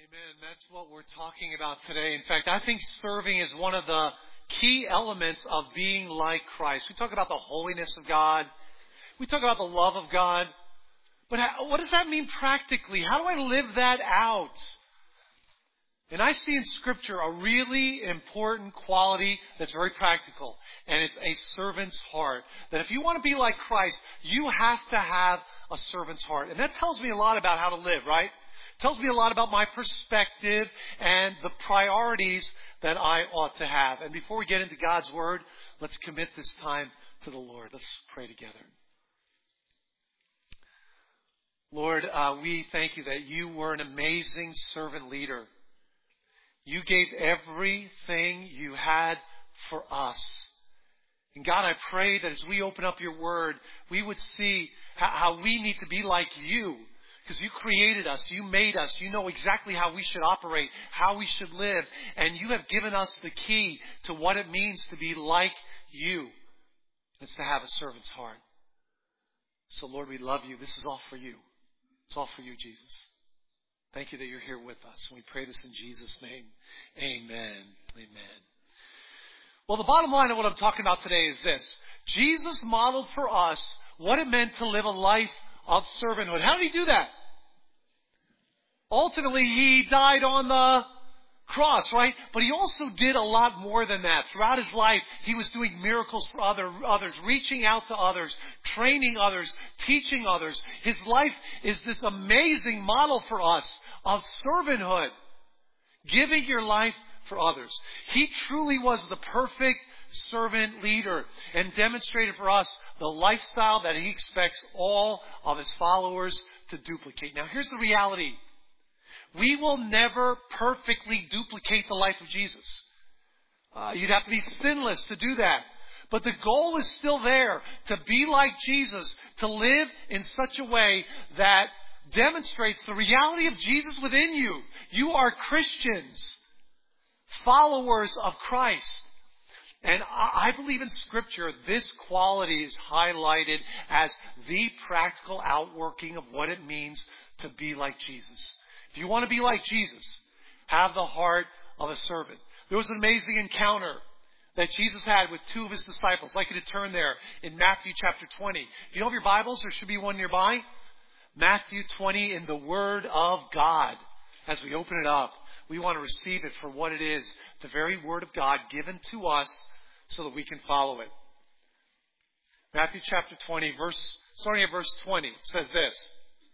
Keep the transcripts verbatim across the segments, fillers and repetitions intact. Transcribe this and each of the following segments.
Amen. That's what we're talking about today. In fact, I think serving is one of the key elements of being like Christ. We talk about the holiness of God. We talk about the love of God. But how, what does that mean practically? How do I live that out? And I see in Scripture a really important quality that's very practical. And it's a servant's heart. That if you want to be like Christ, you have to have a servant's heart. And that tells me a lot about how to live, right? It tells me a lot about my perspective and the priorities that I ought to have. And before we get into God's Word, let's commit this time to the Lord. Let's pray together. Lord, uh, we thank you that you were an amazing servant leader. You gave everything you had for us. And God, I pray that as we open up your Word, we would see how, how we need to be like you. Because you created us, you made us, you know exactly how we should operate, how we should live. And you have given us the key to what it means to be like you. It's to have a servant's heart. So Lord, we love you. This is all for you. It's all for you, Jesus. Thank you that you're here with us. And we pray this in Jesus' name. Amen. Amen. Well, the bottom line of what I'm talking about today is this. Jesus modeled for us what it meant to live a life of servanthood. How did he do that? Ultimately, he died on the cross, right? But he also did a lot more than that. Throughout his life, he was doing miracles for other, others, reaching out to others, training others, teaching others. His life is this amazing model for us of servanthood, giving your life for others. He truly was the perfect servant leader and demonstrated for us the lifestyle that he expects all of his followers to duplicate. Now, here's the reality. We will never perfectly duplicate the life of Jesus. Uh, you'd have to be sinless to do that. But the goal is still there, to be like Jesus, to live in such a way that demonstrates the reality of Jesus within you. You are Christians, followers of Christ. And I believe in Scripture, this quality is highlighted as the practical outworking of what it means to be like Jesus. If you want to be like Jesus, have the heart of a servant. There was an amazing encounter that Jesus had with two of his disciples. I'd like you to turn there in Matthew chapter twenty. If you don't have your Bibles, there should be one nearby. Matthew twenty in the Word of God. As we open it up, we want to receive it for what it is, the very Word of God given to us so that we can follow it. Matthew chapter twenty, verse starting at verse twenty, says this.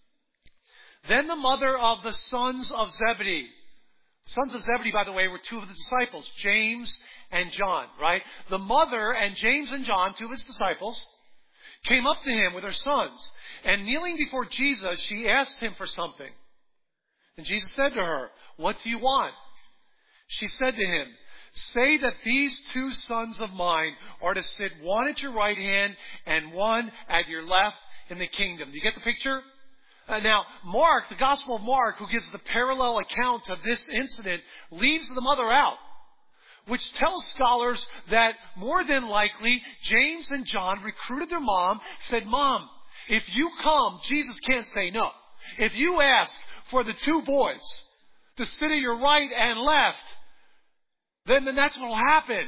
Then the mother of the sons of Zebedee. Sons of Zebedee, by the way, were two of the disciples, James and John, right? The mother and James and John, two of his disciples, came up to him with her sons. And kneeling before Jesus, she asked him for something. And Jesus said to her, "What do you want?" She said to him, "Say that these two sons of mine are to sit one at your right hand and one at your left in the kingdom." Do you get the picture? Uh, now, Mark, the Gospel of Mark, who gives the parallel account of this incident, leaves the mother out, which tells scholars that more than likely, James and John recruited their mom, said, "Mom, if you come, Jesus can't say no. If you ask for the two boys to sit at your right and left, then, then that's what will happen."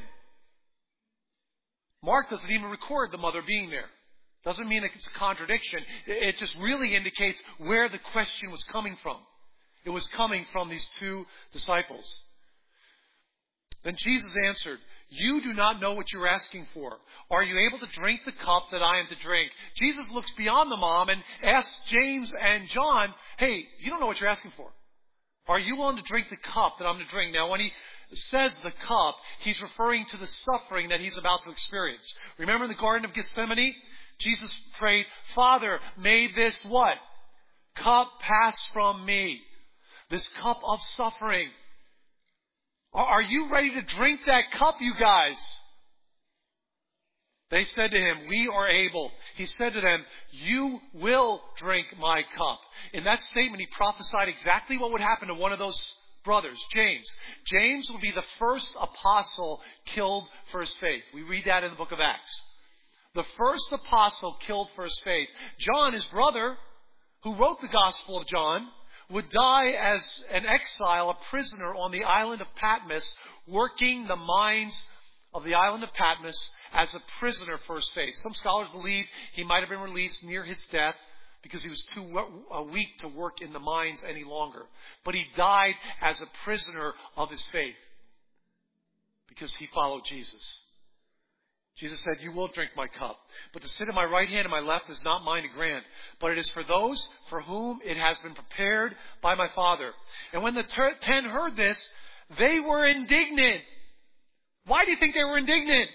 Mark doesn't even record the mother being there. Doesn't mean it's a contradiction. It just really indicates where the question was coming from. It was coming from these two disciples. Then Jesus answered, "You do not know what you're asking for. Are you able to drink the cup that I am to drink?" Jesus looks beyond the mom and asks James and John, "Hey, you don't know what you're asking for. Are you willing to drink the cup that I'm to drink?" Now, when he says the cup, he's referring to the suffering that he's about to experience. Remember in the Garden of Gethsemane? Jesus prayed, "Father, may this what? Cup pass from me." This cup of suffering. Are you ready to drink that cup, you guys? They said to him, "We are able." He said to them, "You will drink my cup." In that statement, he prophesied exactly what would happen to one of those brothers, James. James will be the first apostle killed for his faith. We read that in the book of Acts. The first apostle killed for his faith. John, his brother, who wrote the Gospel of John, would die as an exile, a prisoner on the island of Patmos, working the mines of the island of Patmos as a prisoner for his faith. Some scholars believe he might have been released near his death because he was too weak to work in the mines any longer. But he died as a prisoner of his faith because he followed Jesus. Jesus said, you will drink my cup, but to sit at my right hand and my left is not mine to grant, but it is for those for whom it has been prepared by my Father. And when the ten heard this, they were indignant. Why do you think they were indignant?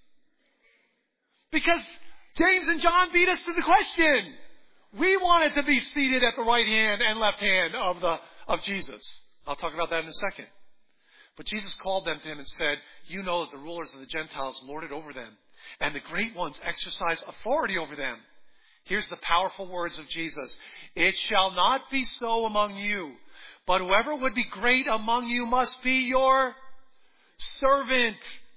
Because James and John beat us to the question. We wanted to be seated at the right hand and left hand of the of Jesus. I'll talk about that in a second. But Jesus called them to him and said, you know that the rulers of the Gentiles lord it over them, and the great ones exercise authority over them. Here's the powerful words of Jesus. It shall not be so among you, but whoever would be great among you must be your servant.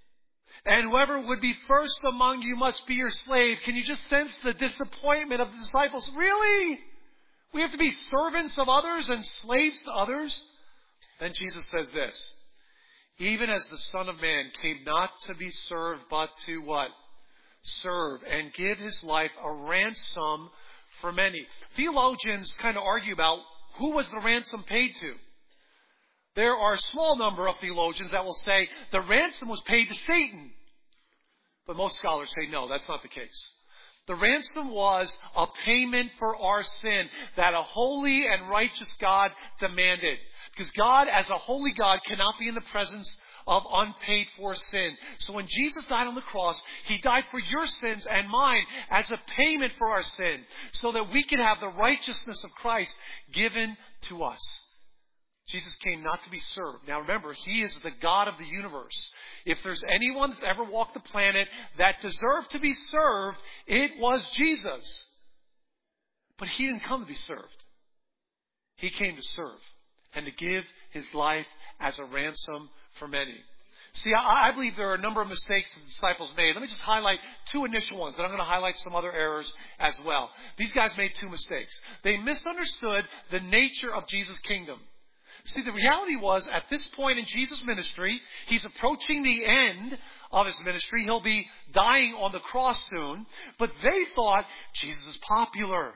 And whoever would be first among you must be your slave. Can you just sense the disappointment of the disciples? Really? We have to be servants of others and slaves to others? Then Jesus says this. Even as the Son of Man came not to be served, but to what? Serve and give his life a ransom for many. Theologians kind of argue about who was the ransom paid to. There are a small number of theologians that will say the ransom was paid to Satan. But most scholars say no, that's not the case. The ransom was a payment for our sin that a holy and righteous God demanded. Because God, as a holy God, cannot be in the presence of unpaid for sin. So when Jesus died on the cross, he died for your sins and mine as a payment for our sin, so that we can have the righteousness of Christ given to us. Jesus came not to be served. Now remember, he is the God of the universe. If there's anyone that's ever walked the planet that deserved to be served, it was Jesus. But he didn't come to be served. He came to serve and to give his life as a ransom for many. See, I, I believe there are a number of mistakes the disciples made. Let me just highlight two initial ones, and I'm going to highlight some other errors as well. These guys made two mistakes. They misunderstood the nature of Jesus' kingdom. See, the reality was, at this point in Jesus' ministry, he's approaching the end of his ministry. He'll be dying on the cross soon. But they thought, Jesus is popular.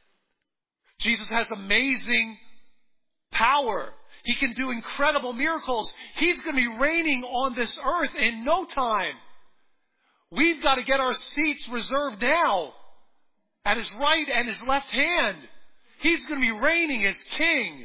Jesus has amazing power. He can do incredible miracles. He's going to be reigning on this earth in no time. We've got to get our seats reserved now at his right and his left hand. He's going to be reigning as king.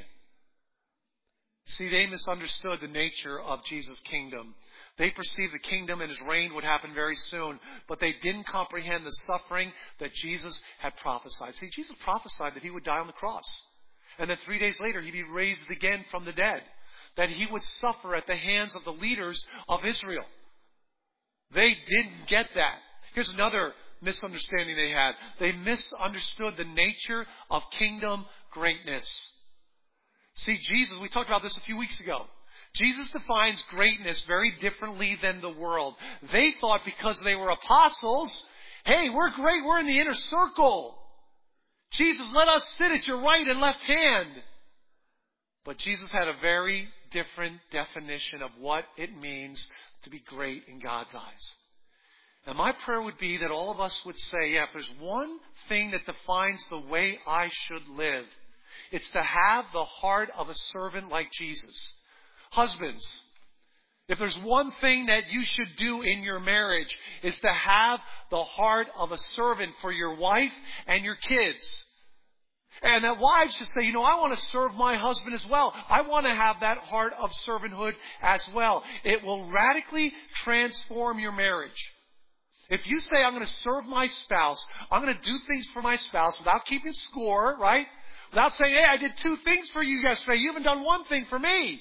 See, they misunderstood the nature of Jesus' kingdom. They perceived the kingdom and his reign would happen very soon, but they didn't comprehend the suffering that Jesus had prophesied. See, Jesus prophesied that he would die on the cross, and that three days later he'd be raised again from the dead, that he would suffer at the hands of the leaders of Israel. They didn't get that. Here's another misunderstanding they had. They misunderstood the nature of kingdom greatness. See, Jesus, we talked about this a few weeks ago. Jesus defines greatness very differently than the world. They thought because they were apostles, hey, we're great, we're in the inner circle. Jesus, let us sit at your right and left hand. But Jesus had a very different definition of what it means to be great in God's eyes. And my prayer would be that all of us would say, yeah, if there's one thing that defines the way I should live, it's to have the heart of a servant like Jesus. Husbands, if there's one thing that you should do in your marriage, is to have the heart of a servant for your wife and your kids. And that wives should say, you know, I want to serve my husband as well. I want to have that heart of servanthood as well. It will radically transform your marriage. If you say, I'm going to serve my spouse, I'm going to do things for my spouse without keeping score, right? Without saying, hey, I did two things for you yesterday. You haven't done one thing for me.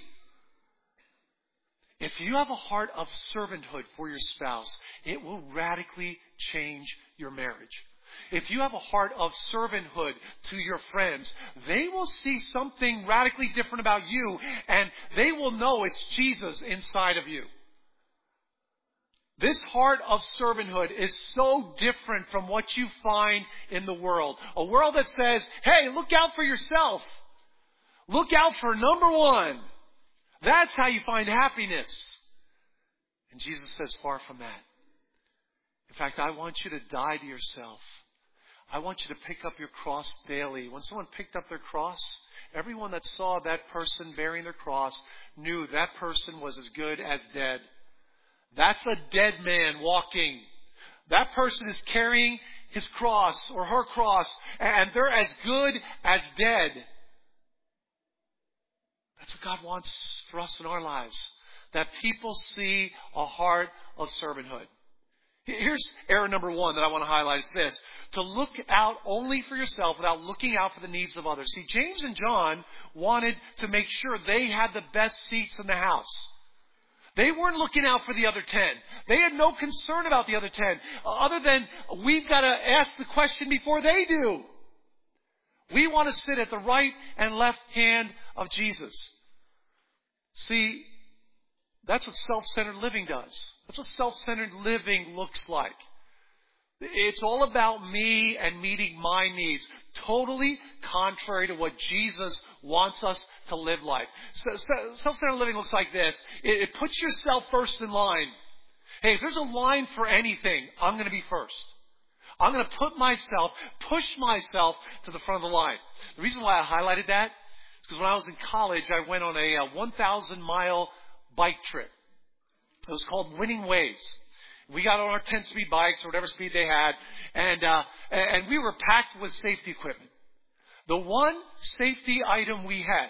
If you have a heart of servanthood for your spouse, it will radically change your marriage. If you have a heart of servanthood to your friends, they will see something radically different about you, and they will know it's Jesus inside of you. This heart of servanthood is so different from what you find in the world. A world that says, hey, look out for yourself. Look out for number one. That's how you find happiness. And Jesus says, far from that. In fact, I want you to die to yourself. I want you to pick up your cross daily. When someone picked up their cross, everyone that saw that person bearing their cross knew that person was as good as dead. That's a dead man walking. That person is carrying his cross or her cross, and they're as good as dead. That's what God wants for us in our lives. That people see a heart of servanthood. Here's error number one that I want to highlight. It's this. To look out only for yourself without looking out for the needs of others. See, James and John wanted to make sure they had the best seats in the house. They weren't looking out for the other ten. They had no concern about the other ten. Other than, we've got to ask the question before they do. We want to sit at the right and left hand of Jesus. See, that's what self-centered living does. That's what self-centered living looks like. It's all about me and meeting my needs. Totally contrary to what Jesus wants us to live like. So, so, self-centered living looks like this. It, it puts yourself first in line. Hey, if there's a line for anything, I'm going to be first. I'm going to put myself, push myself to the front of the line. The reason why I highlighted that is because when I was in college, I went on a, a one thousand mile bike trip. It was called Winning Ways. We got on our ten-speed bikes or whatever speed they had, and uh, and we were packed with safety equipment. The one safety item we had,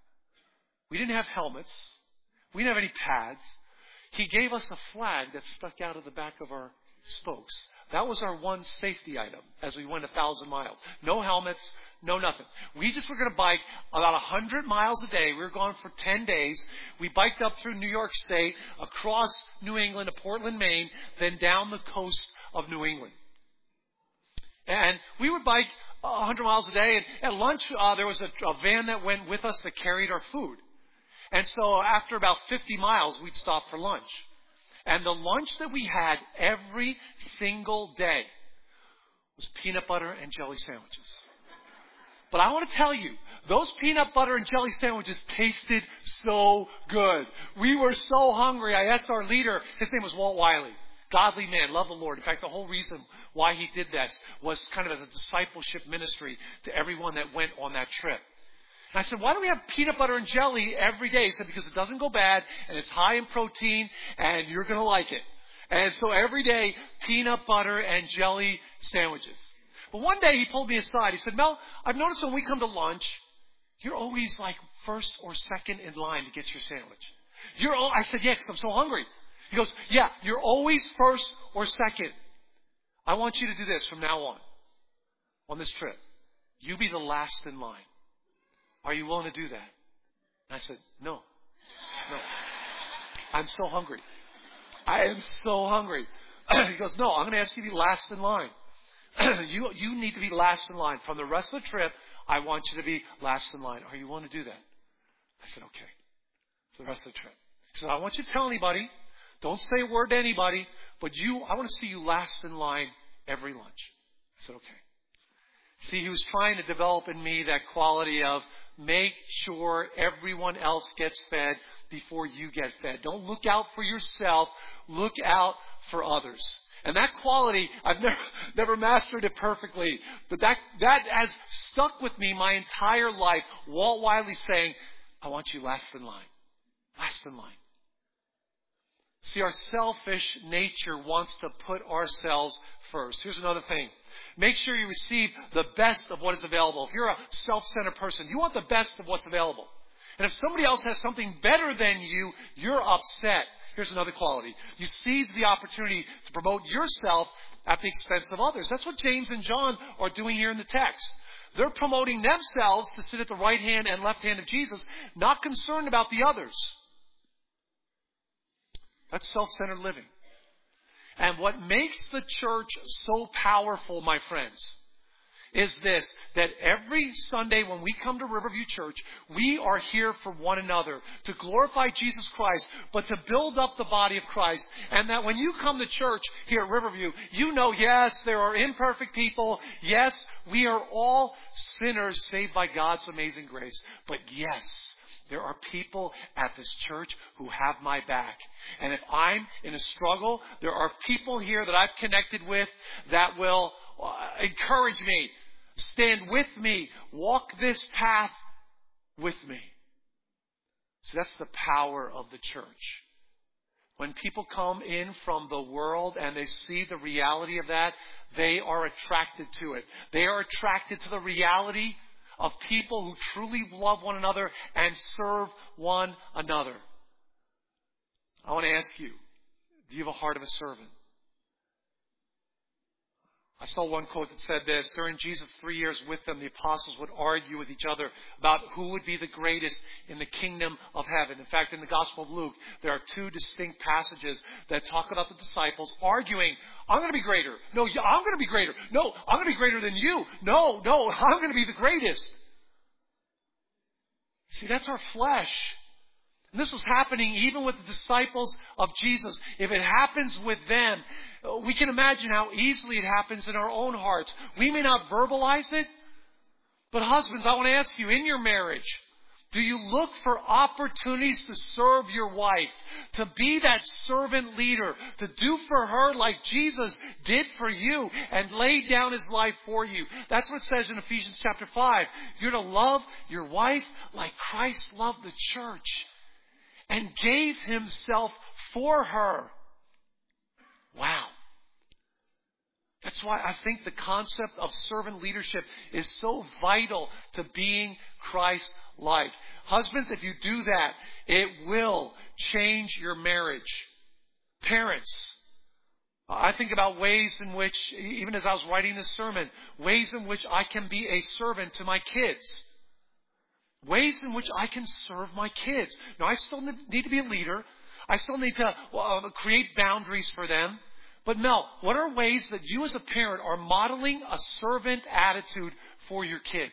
we didn't have helmets. We didn't have any pads. He gave us a flag that stuck out of the back of our spokes. That was our one safety item as we went a thousand miles. No helmets, no nothing. We just were going to bike about a hundred miles a day. We were gone for ten days. We biked up through New York State, across New England to Portland, Maine, then down the coast of New England. And we would bike a hundred miles a day. And at lunch, uh, there was a, a van that went with us that carried our food. And so after about fifty miles, we'd stop for lunch. And the lunch that we had every single day was peanut butter and jelly sandwiches. But I want to tell you, those peanut butter and jelly sandwiches tasted so good. We were so hungry. I asked our leader, his name was Walt Wiley. Godly man, loved the Lord. In fact, the whole reason why he did this was kind of as a discipleship ministry to everyone that went on that trip. And I said, why do we have peanut butter and jelly every day? He said, because it doesn't go bad, and it's high in protein, and you're going to like it. And so every day, peanut butter and jelly sandwiches. But one day he pulled me aside. He said, Mel, I've noticed when we come to lunch, you're always like first or second in line to get your sandwich. You're all, I said, yeah, because I'm so hungry. He goes, yeah, you're always first or second. I want you to do this from now on, on this trip. You be the last in line. Are you willing to do that? And I said, no, no. I'm so hungry. I am so hungry. He goes, no, I'm going to ask you to be last in line. you, you need to be last in line. From the rest of the trip, I want you to be last in line. Are you willing to do that? I said, okay. For the rest of the trip. He said, I want you to tell anybody. Don't say a word to anybody. But you, I want to see you last in line every lunch. I said, okay. See, he was trying to develop in me that quality of make sure everyone else gets fed before you get fed. Don't look out for yourself. Look out for others. And that quality, I've never, never mastered it perfectly, but that, that has stuck with me my entire life. Walt Wiley saying, I want you last in line. Last in line. See, our selfish nature wants to put ourselves first. Here's another thing. Make sure you receive the best of what is available. If you're a self-centered person, you want the best of what's available. And if somebody else has something better than you, you're upset. Here's another quality. You seize the opportunity to promote yourself at the expense of others. That's what James and John are doing here in the text. They're promoting themselves to sit at the right hand and left hand of Jesus, not concerned about the others. That's self-centered living. And what makes the church so powerful, my friends, is this, that every Sunday when we come to Riverview Church, we are here for one another, to glorify Jesus Christ, but to build up the body of Christ. And that when you come to church here at Riverview, you know, yes, there are imperfect people. Yes, we are all sinners saved by God's amazing grace. But yes, there are people at this church who have my back. And if I'm in a struggle, there are people here that I've connected with that will uh, encourage me, stand with me, walk this path with me. So that's the power of the church. When people come in from the world and they see the reality of that, they are attracted to it. They are attracted to the reality of people who truly love one another and serve one another. I want to ask you, do you have a heart of a servant? I saw one quote that said this: during Jesus' three years with them, the apostles would argue with each other about who would be the greatest in the kingdom of heaven. In fact, in the Gospel of Luke, there are two distinct passages that talk about the disciples arguing, I'm going to be greater. No, I'm going to be greater. No, I'm going to be greater than you. No, no, I'm going to be the greatest. See, that's our flesh. And this was happening even with the disciples of Jesus. If it happens with them, we can imagine how easily it happens in our own hearts. We may not verbalize it, but husbands, I want to ask you, in your marriage, do you look for opportunities to serve your wife, to be that servant leader, to do for her like Jesus did for you and laid down his life for you? That's what it says in Ephesians chapter five. You're to love your wife like Christ loved the church and gave himself for her. Wow. That's why I think the concept of servant leadership is so vital to being Christ-like. Husbands, if you do that, it will change your marriage. Parents, I think about ways in which, even as I was writing this sermon, ways in which I can be a servant to my kids. Ways in which I can serve my kids. Now, I still need to be a leader. I still need to uh, create boundaries for them. But Mel, what are ways that you as a parent are modeling a servant attitude for your kids?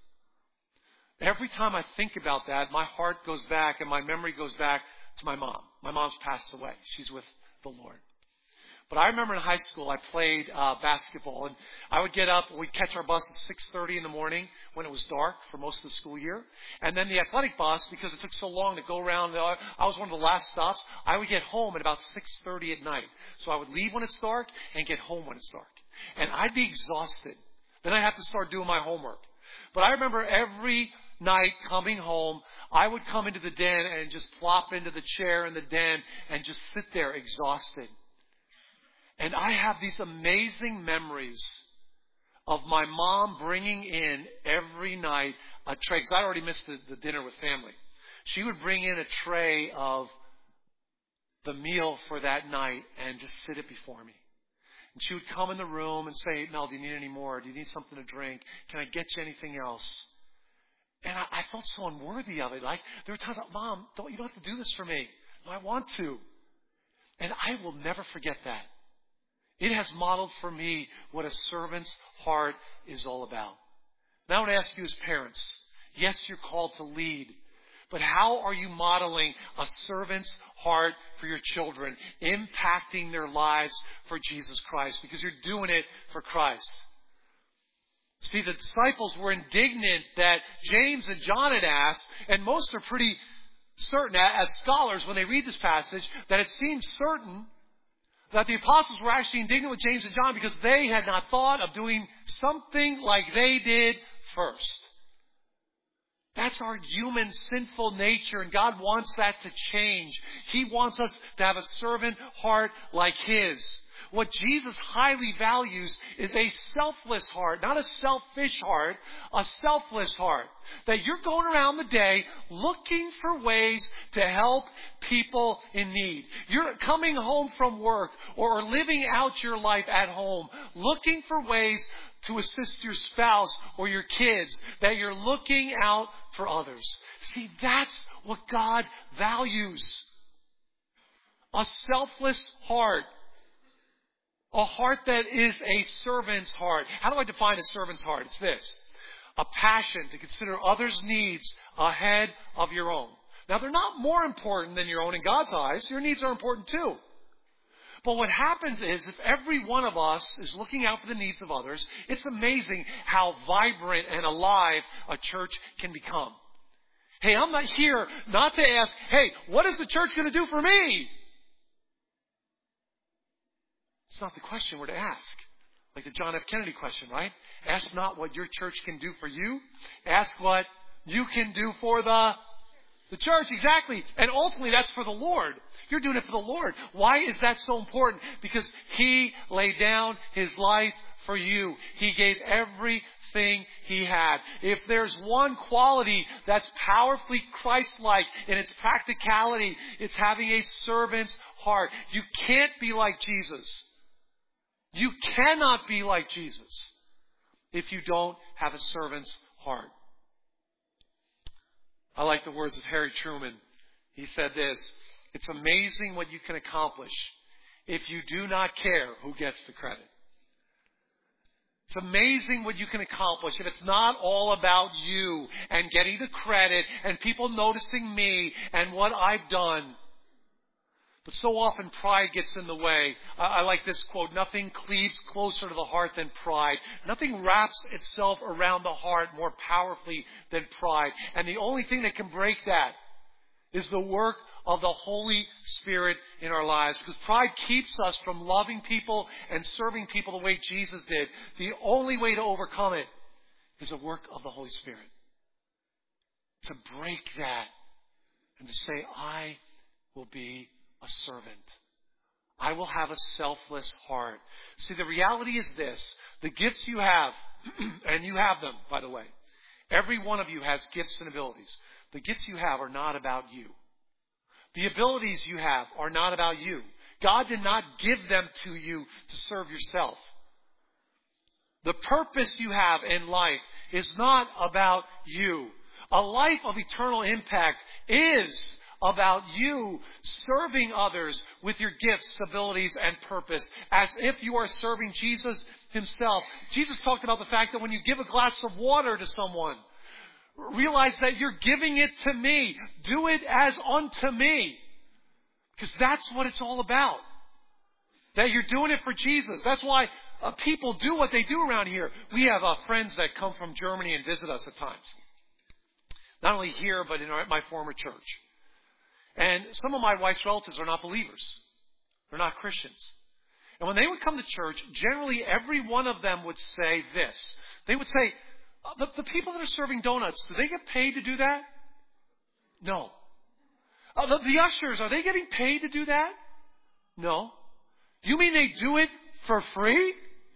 Every time I think about that, my heart goes back and my memory goes back to my mom. My mom's passed away. She's with the Lord. But I remember in high school, I played uh, basketball, and I would get up, we'd catch our bus at six thirty in the morning when it was dark for most of the school year. And then the athletic bus, because it took so long to go around, uh, I was one of the last stops, I would get home at about six thirty at night. So I would leave when it's dark and get home when it's dark. And I'd be exhausted. Then I'd have to start doing my homework. But I remember every night coming home, I would come into the den and just plop into the chair in the den and just sit there exhausted. And I have these amazing memories of my mom bringing in every night a tray, because I already missed the, the dinner with family. She would bring in a tray of the meal for that night and just sit it before me. And she would come in the room and say, Mel, do you need any more? Do you need something to drink? Can I get you anything else? And I, I felt so unworthy of it. Like, there were times like, Mom, don't, you don't have to do this for me. No, I want to. And I will never forget that. It has modeled for me what a servant's heart is all about. Now I want to ask you as parents, yes, you're called to lead, but how are you modeling a servant's heart for your children, impacting their lives for Jesus Christ? Because you're doing it for Christ. See, the disciples were indignant that James and John had asked, and most are pretty certain, as scholars, when they read this passage, that it seems certain that the apostles were actually indignant with James and John because they had not thought of doing something like they did first. That's our human sinful nature, and God wants that to change. He wants us to have a servant heart like His. What Jesus highly values is a selfless heart, not a selfish heart, a selfless heart. That you're going around the day looking for ways to help people in need. You're coming home from work or living out your life at home, looking for ways to assist your spouse or your kids, that you're looking out for others. See, that's what God values. A selfless heart. A heart that is a servant's heart. How do I define a servant's heart? It's this. A passion to consider others' needs ahead of your own. Now, they're not more important than your own in God's eyes. Your needs are important too. But what happens is, if every one of us is looking out for the needs of others, it's amazing how vibrant and alive a church can become. Hey, I'm not here not to ask, hey, what is the church going to do for me? It's not the question we're to ask. Like the John F. Kennedy question, right? Ask not what your church can do for you. Ask what you can do for the, the church. Exactly. And ultimately, that's for the Lord. You're doing it for the Lord. Why is that so important? Because He laid down His life for you. He gave everything He had. If there's one quality that's powerfully Christ-like in its practicality, it's having a servant's heart. You can't be like Jesus. You cannot be like Jesus if you don't have a servant's heart. I like the words of Harry Truman. He said this, it's amazing what you can accomplish if you do not care who gets the credit. It's amazing what you can accomplish if it's not all about you and getting the credit and people noticing me and what I've done. But so often pride gets in the way. I like this quote, nothing cleaves closer to the heart than pride. Nothing wraps itself around the heart more powerfully than pride. And the only thing that can break that is the work of the Holy Spirit in our lives. Because pride keeps us from loving people and serving people the way Jesus did. The only way to overcome it is a work of the Holy Spirit. To break that and to say, I will be a servant. I will have a selfless heart. See, the reality is this. The gifts you have, and you have them, by the way. Every one of you has gifts and abilities. The gifts you have are not about you. The abilities you have are not about you. God did not give them to you to serve yourself. The purpose you have in life is not about you. A life of eternal impact is about you serving others with your gifts, abilities, and purpose, as if you are serving Jesus Himself. Jesus talked about the fact that when you give a glass of water to someone, realize that you're giving it to me. Do it as unto me. Because that's what it's all about. That you're doing it for Jesus. That's why uh, people do what they do around here. We have uh, friends that come from Germany and visit us at times. Not only here, but in our, my former church. And some of my wife's relatives are not believers. They're not Christians. And when they would come to church, generally every one of them would say this. They would say, the, the people that are serving donuts, do they get paid to do that? No. Uh, the, the ushers, are they getting paid to do that? No. You mean they do it for free?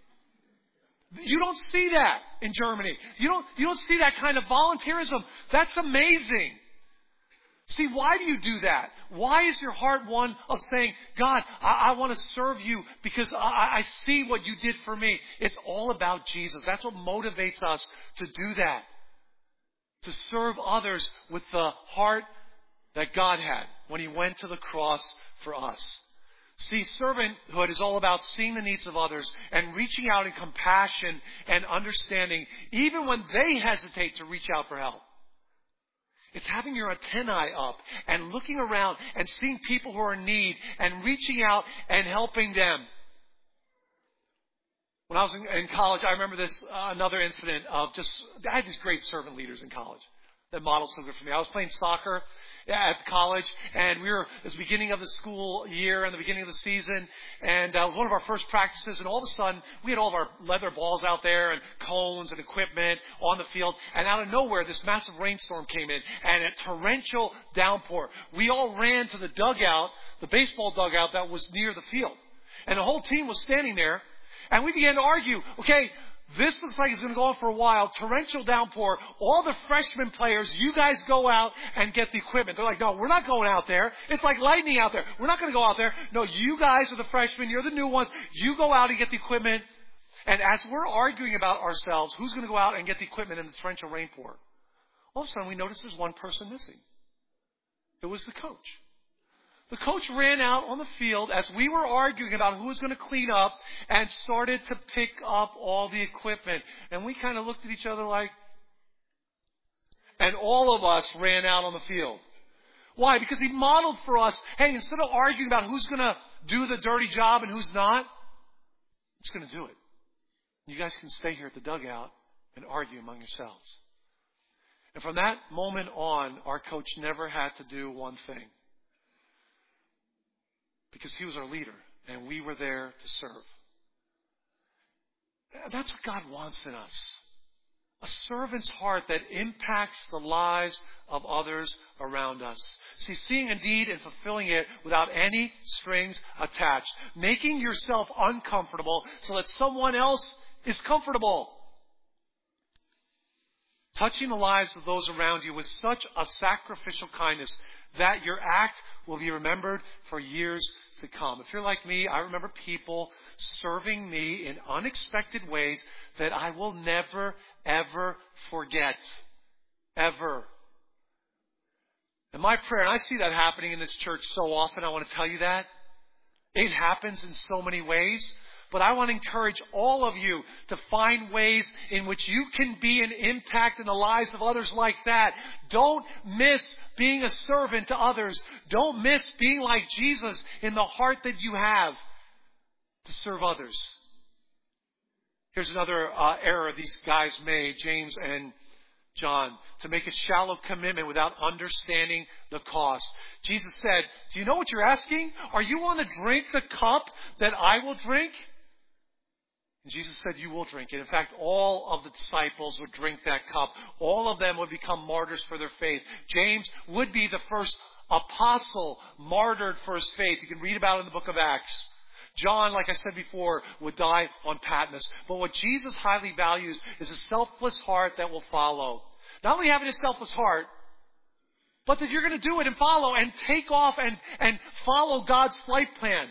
You don't see that in Germany. You don't, you don't see that kind of volunteerism. That's amazing. See, why do you do that? Why is your heart one of saying, God, I, I want to serve you because I, I see what you did for me. It's all about Jesus. That's what motivates us to do that. To serve others with the heart that God had when He went to the cross for us. See, servanthood is all about seeing the needs of others and reaching out in compassion and understanding, even when they hesitate to reach out for help. It's having your antennae up and looking around and seeing people who are in need and reaching out and helping them. When I was in, in college, I remember this, uh, another incident of just, I had these great servant leaders in college that modeled something for me. I was playing soccer at college, and we were, it was the beginning of the school year and the beginning of the season, and uh, it was one of our first practices, and all of a sudden, we had all of our leather balls out there and cones and equipment on the field, and out of nowhere, this massive rainstorm came in, and a torrential downpour. We all ran to the dugout, the baseball dugout that was near the field, and the whole team was standing there, and we began to argue, okay, this looks like it's going to go on for a while. Torrential downpour. All the freshman players, you guys go out and get the equipment. They're like, no, we're not going out there. It's like lightning out there. We're not going to go out there. No, you guys are the freshmen. You're the new ones. You go out and get the equipment. And as we're arguing about ourselves, who's going to go out and get the equipment in the torrential rainpour? All of a sudden, we notice there's one person missing. It was the coach. The coach ran out on the field as we were arguing about who was going to clean up and started to pick up all the equipment. And we kind of looked at each other like, and all of us ran out on the field. Why? Because he modeled for us, hey, instead of arguing about who's going to do the dirty job and who's not, I'm just going to do it. You guys can stay here at the dugout and argue among yourselves. And from that moment on, our coach never had to do one thing. Because he was our leader, and we were there to serve. That's what God wants in us. A servant's heart that impacts the lives of others around us. See, seeing a need and fulfilling it without any strings attached. Making yourself uncomfortable so that someone else is comfortable. Touching the lives of those around you with such a sacrificial kindness that your act will be remembered for years to come. If you're like me, I remember people serving me in unexpected ways that I will never, ever forget. Ever. And my prayer, and I see that happening in this church so often, I want to tell you that. It happens in so many ways. But I want to encourage all of you to find ways in which you can be an impact in the lives of others like that. Don't miss being a servant to others. Don't miss being like Jesus in the heart that you have to serve others. Here's another uh, error these guys made, James and John, to make a shallow commitment without understanding the cost. Jesus said, do you know what you're asking? Are you want to drink the cup that I will drink? And Jesus said, you will drink it. In fact, all of the disciples would drink that cup. All of them would become martyrs for their faith. James would be the first apostle martyred for his faith. You can read about it in the book of Acts. John, like I said before, would die on Patmos. But what Jesus highly values is a selfless heart that will follow. Not only having a selfless heart, but that you're going to do it and follow and take off and, and follow God's flight plan.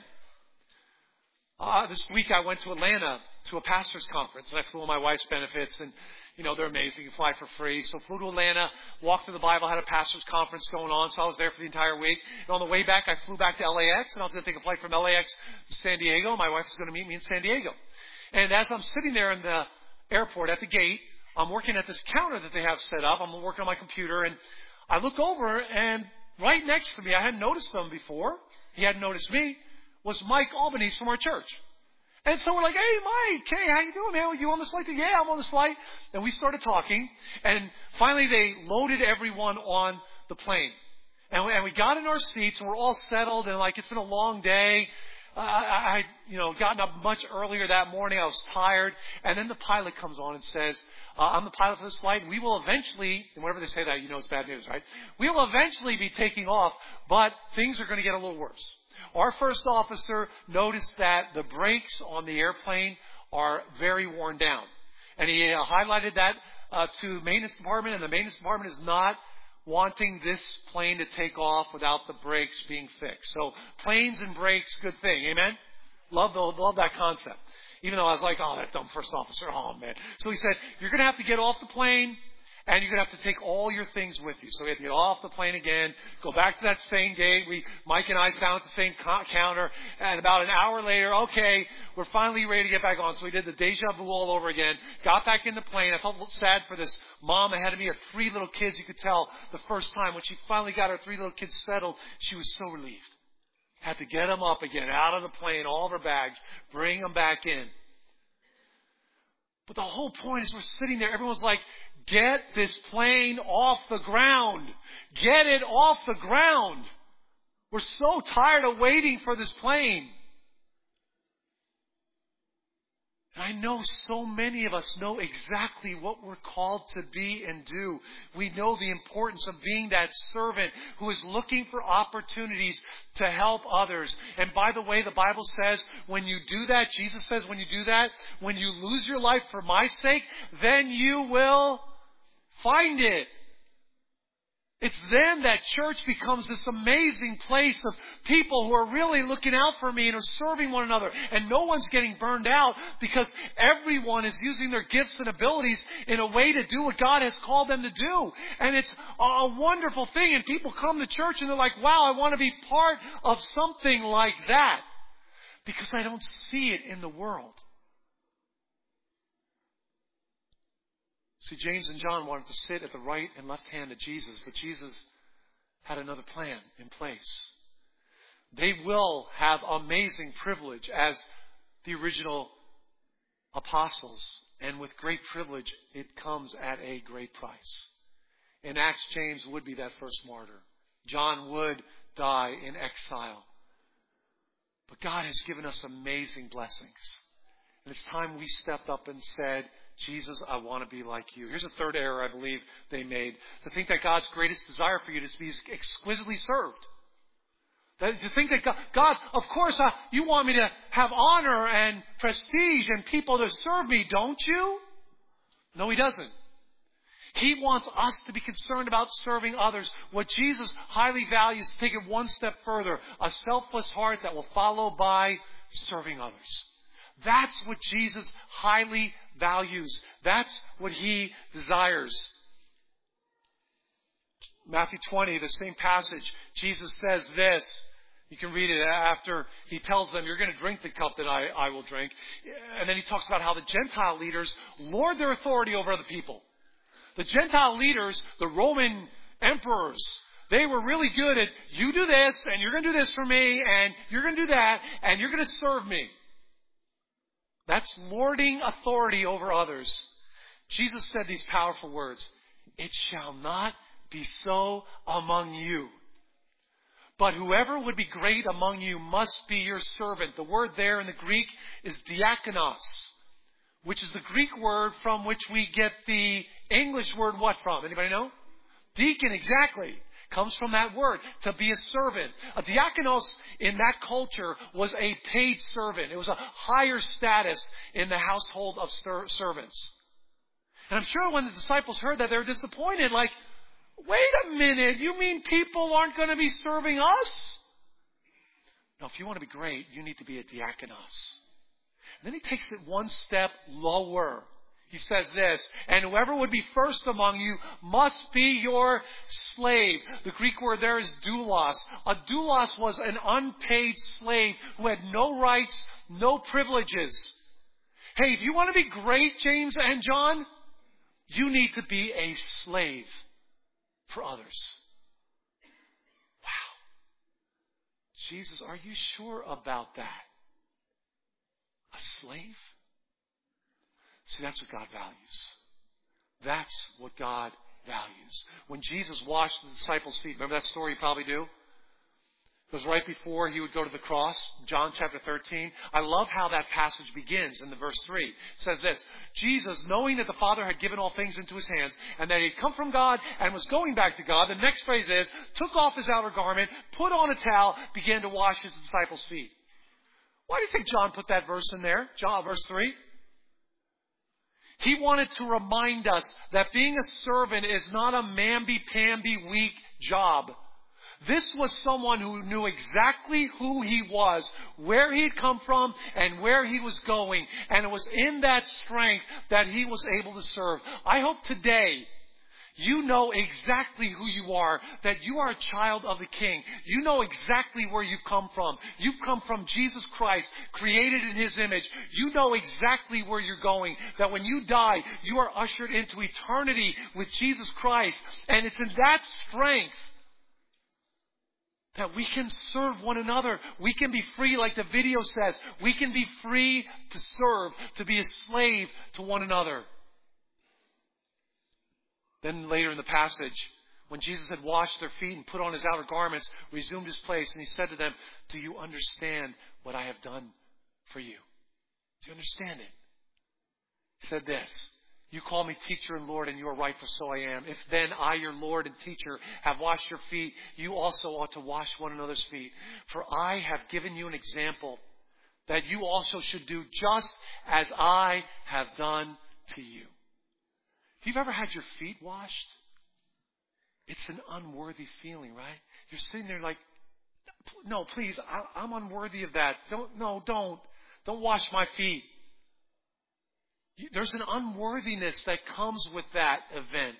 Uh, this week I went to Atlanta to a pastor's conference, and I flew on my wife's benefits, and, you know, they're amazing. You fly for free. So flew to Atlanta, walked through the Bible, had a pastor's conference going on, so I was there for the entire week. And on the way back, I flew back to L A X, and I was going to take a flight from L A X to San Diego. My wife was going to meet me in San Diego. And as I'm sitting there in the airport at the gate, I'm working at this counter that they have set up. I'm working on my computer, and I look over, and right next to me, I hadn't noticed him before. He hadn't noticed me, was Mike Albanese from our church. And so we're like, hey, Mike, hey, how you doing, man? Are you on this flight? Yeah, I'm on this flight. And we started talking. And finally, they loaded everyone on the plane. And we, and we got in our seats, and we're all settled. And, like, it's been a long day. Uh, I, I, you know, gotten up much earlier that morning. I was tired. And then the pilot comes on and says, uh, I'm the pilot for this flight. And we will eventually, and whenever they say that, you know it's bad news, right? We will eventually be taking off, but things are going to get a little worse. Our first officer noticed that the brakes on the airplane are very worn down. And he uh, highlighted that uh, to the maintenance department, and the maintenance department is not wanting this plane to take off without the brakes being fixed. So planes and brakes, good thing. Amen? Love, the, love that concept. Even though I was like, oh, that dumb first officer. Oh, man. So he said, you're going to have to get off the plane, and you're going to have to take all your things with you. So we had to get off the plane again, go back to that same gate. We, Mike and I sat at the same co- counter. And about an hour later, okay, we're finally ready to get back on. So we did the deja vu all over again. Got back in the plane. I felt a little sad for this mom ahead of me. Her three little kids, you could tell the first time when she finally got her three little kids settled, she was so relieved. Had to get them up again, out of the plane, all of her bags, bring them back in. But the whole point is we're sitting there. Everyone's like, get this plane off the ground. Get it off the ground. We're so tired of waiting for this plane. And I know so many of us know exactly what we're called to be and do. We know the importance of being that servant who is looking for opportunities to help others. And by the way, the Bible says when you do that, Jesus says when you do that, when you lose your life for my sake, then you will find it. It's then that church becomes this amazing place of people who are really looking out for me and are serving one another. And no one's getting burned out because everyone is using their gifts and abilities in a way to do what God has called them to do. And it's a wonderful thing. And people come to church and they're like, wow, I want to be part of something like that. Because I don't see it in the world. See, James and John wanted to sit at the right and left hand of Jesus, but Jesus had another plan in place. They will have amazing privilege as the original apostles, and with great privilege, it comes at a great price. In Acts, James would be that first martyr. John would die in exile. But God has given us amazing blessings. And it's time we stepped up and said, Jesus, I want to be like you. Here's a third error I believe they made. To think that God's greatest desire for you is to be exquisitely served. That, to think that God, God of course, uh, you want me to have honor and prestige and people to serve me, don't you? No, He doesn't. He wants us to be concerned about serving others. What Jesus highly values, to take it one step further, a selfless heart that will follow by serving others. That's what Jesus highly values. That's what He desires. Matthew twenty, the same passage, Jesus says this. You can read it after He tells them, you're going to drink the cup that I, I will drink. And then He talks about how the Gentile leaders lord their authority over other people. The Gentile leaders, the Roman emperors, they were really good at, you do this, and you're going to do this for me, and you're going to do that, and you're going to serve me. That's lording authority over others. Jesus said these powerful words, it shall not be so among you. But whoever would be great among you must be your servant. The word there in the Greek is diakonos, which is the Greek word from which we get the English word what from? Anybody know? Deacon, exactly. Comes from that word, to be a servant. A diakonos in that culture was a paid servant. It was a higher status in the household of servants. And I'm sure when the disciples heard that, they were disappointed. Like, wait a minute, you mean people aren't going to be serving us? No, if you want to be great, you need to be a diakonos. And then He takes it one step lower. He says this, and whoever would be first among you must be your slave. The Greek word there is doulos. A doulos was an unpaid slave who had no rights, no privileges. Hey, if you want to be great, James and John, you need to be a slave for others. Wow. Jesus, are you sure about that? A slave? See, that's what God values. That's what God values. When Jesus washed the disciples' feet, remember that story you probably do? It was right before He would go to the cross, John chapter thirteen. I love how that passage begins in the verse three. It says this, Jesus, knowing that the Father had given all things into His hands, and that He had come from God and was going back to God, the next phrase is, took off His outer garment, put on a towel, began to wash His disciples' feet. Why do you think John put that verse in there? John, verse three? He wanted to remind us that being a servant is not a mamby-pamby weak job. This was someone who knew exactly who he was, where he had come from, and where he was going. And it was in that strength that he was able to serve. I hope today you know exactly who you are, that you are a child of the King. You know exactly where you've come from. You've come from Jesus Christ, created in His image. You know exactly where you're going, that when you die, you are ushered into eternity with Jesus Christ. And it's in that strength that we can serve one another. We can be free, like the video says. We can be free to serve, to be a slave to one another. Then later in the passage, when Jesus had washed their feet and put on His outer garments, resumed His place, and He said to them, do you understand what I have done for you? Do you understand it? He said this, you call me teacher and Lord, and you are right, for so I am. If then I, your Lord and teacher, have washed your feet, you also ought to wash one another's feet. For I have given you an example that you also should do just as I have done to you. If you've ever had your feet washed, It's an unworthy feeling, right? You're sitting there like, no, please, I, I'm unworthy of that. Don't, no, don't. Don't wash my feet. There's an unworthiness that comes with that event.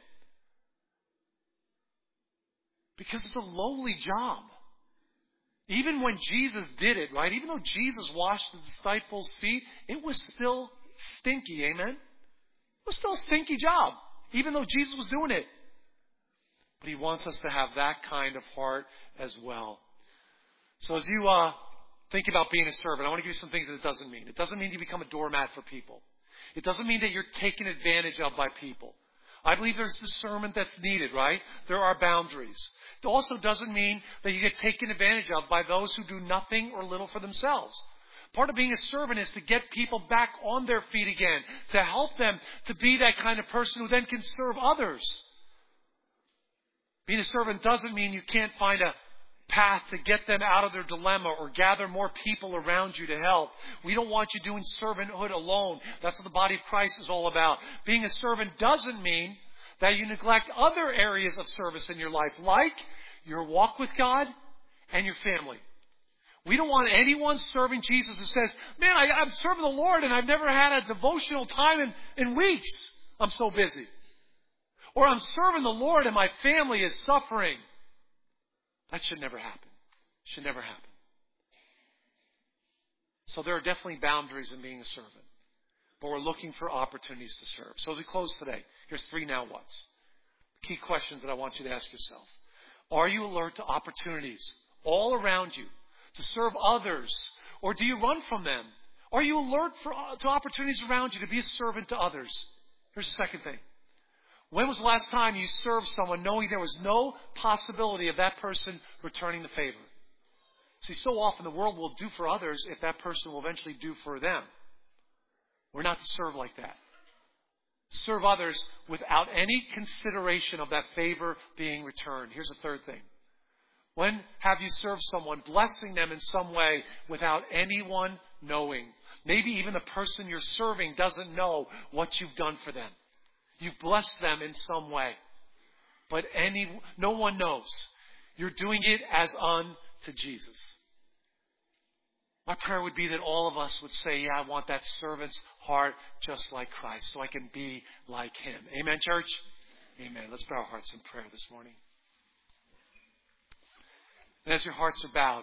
Because it's a lowly job. Even when Jesus did it, right? Even though Jesus washed the disciples' feet, it was still stinky, amen? It was still a stinky job, even though Jesus was doing it. But He wants us to have that kind of heart as well. So as you uh, think about being a servant, I want to give you some things that it doesn't mean. It doesn't mean you become a doormat for people. It doesn't mean that you're taken advantage of by people. I believe there's discernment that's needed, right? There are boundaries. It also doesn't mean that you get taken advantage of by those who do nothing or little for themselves. Part of being a servant is to get people back on their feet again, to help them to be that kind of person who then can serve others. Being a servant doesn't mean you can't find a path to get them out of their dilemma or gather more people around you to help. We don't want you doing servanthood alone. That's what the body of Christ is all about. Being a servant doesn't mean that you neglect other areas of service in your life, like your walk with God and your family. We don't want anyone serving Jesus who says, man, I, I'm serving the Lord and I've never had a devotional time in, in weeks. I'm so busy. Or I'm serving the Lord and my family is suffering. That should never happen. Should never happen. So there are definitely boundaries in being a servant. But we're looking for opportunities to serve. So as we close today, here's three now whats. Key questions that I want you to ask yourself. Are you alert to opportunities all around you to serve others? Or do you run from them? Are you alert for, to opportunities around you to be a servant to others? Here's the second thing. When was the last time you served someone knowing there was no possibility of that person returning the favor? See, so often the world will do for others if that person will eventually do for them. We're not to serve like that. Serve others without any consideration of that favor being returned. Here's the third thing. When have you served someone, blessing them in some way without anyone knowing? Maybe even the person you're serving doesn't know what you've done for them. You've blessed them in some way. But any, no one knows. You're doing it as unto Jesus. My prayer would be that all of us would say, yeah, I want that servant's heart just like Christ, so I can be like Him. Amen, church? Amen. Let's bow our hearts in prayer this morning. And as your hearts are bowed,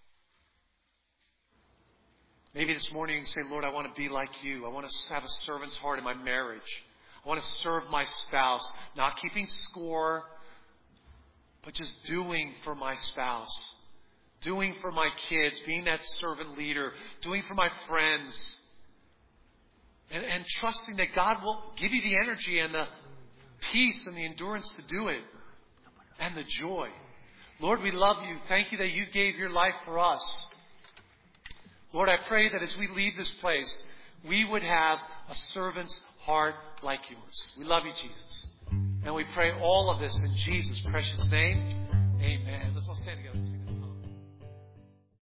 maybe this morning you can say, Lord, I want to be like You. I want to have a servant's heart in my marriage. I want to serve my spouse, not keeping score, but just doing for my spouse, doing for my kids, being that servant leader, doing for my friends, and, and trusting that God will give you the energy and the peace and the endurance to do it, and the joy. Lord, we love You. Thank You that You gave Your life for us. Lord, I pray that as we leave this place, we would have a servant's heart like Yours. We love You, Jesus. And we pray all of this in Jesus' precious name. Amen. Let's all stand together and sing.